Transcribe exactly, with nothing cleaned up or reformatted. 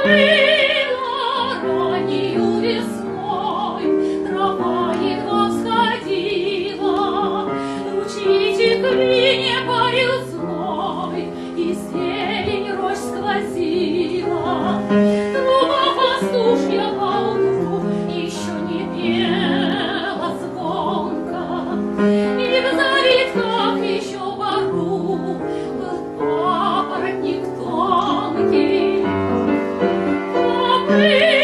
Было раннею весной, трава едва всходила, ручьи текли небо и зелень рощ сквозила. Труба пастушья поутру еще не пела звонко, и в завитках еще бору был папоротник тонкий. Копыта